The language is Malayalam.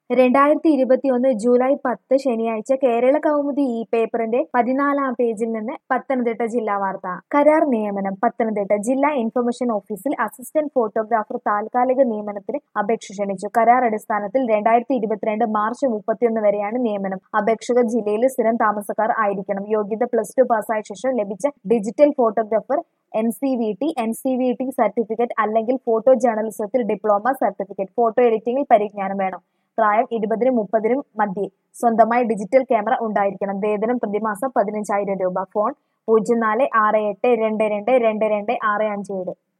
2021 ജൂലൈ 10 ശനിയാഴ്ച കേരള കൗമുദി ഈ പേപ്പറിന്റെ 14-ാം പേജിൽ നിന്ന് പത്തനംതിട്ട ജില്ലാ വാർത്ത. കരാർ നിയമനം. പത്തനംതിട്ട ജില്ലാ ഇൻഫർമേഷൻ ഓഫീസിൽ അസിസ്റ്റന്റ് ഫോട്ടോഗ്രാഫർ താൽക്കാലിക നിയമനത്തിന് അപേക്ഷ ക്ഷണിച്ചു. കരാർ അടിസ്ഥാനത്തിൽ 2022 മാർച്ച് 31 വരെയാണ് നിയമനം. അപേക്ഷകർ ജില്ലയിലെ സ്ഥിരം താമസക്കാർ ആയിരിക്കണം. യോഗ്യത +2 പാസ്സായ ശേഷം ലഭിച്ച ഡിജിറ്റൽ ഫോട്ടോഗ്രാഫർ NCVT സർട്ടിഫിക്കറ്റ് അല്ലെങ്കിൽ ഫോട്ടോ ജേർണലിസത്തിൽ ഡിപ്ലോമ സർട്ടിഫിക്കറ്റ്. ഫോട്ടോ എഡിറ്റിംഗിൽ പരിജ്ഞാനം വേണം. പ്രായം 20-30 മധ്യേ. സ്വന്തമായി ഡിജിറ്റൽ ക്യാമറ ഉണ്ടായിരിക്കണം. വേതനം പ്രതിമാസം 15,000 രൂപ. ഫോൺ 0468222265.